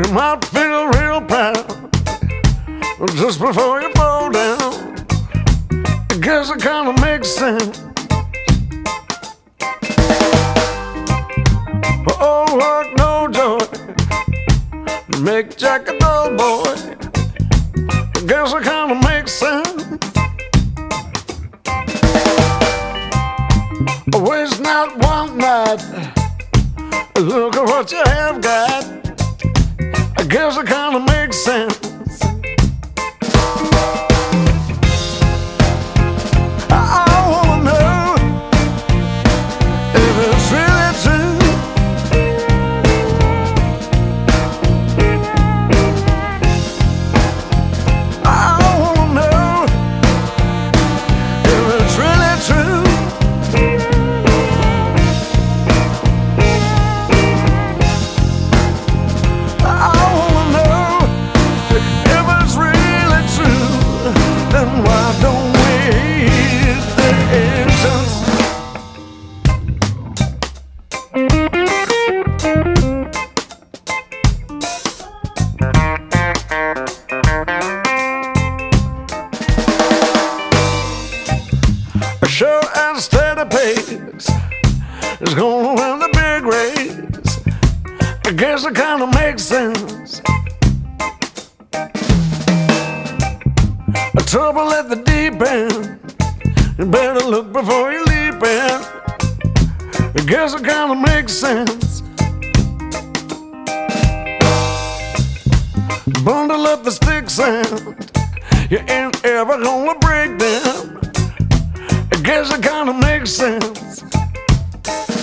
You might feel real proud just before you fall down. I guess it kinda makes sense. Oh, work, no joy, make Jack a dull boy. I guess it kinda makes sense. Waste not one night, look at what you have got. I guess it kinda makes sense. I wanna know if it's really true. I wanna know if it's really true. Why don't we hit the entrance? A sure and steady pace is gonna win the big race. I guess it kinda makes sense. Trouble at the deep end, you better look before you leap in. I guess it kinda makes sense. Bundle up the sticks and you ain't ever gonna break them. I guess it kinda makes sense.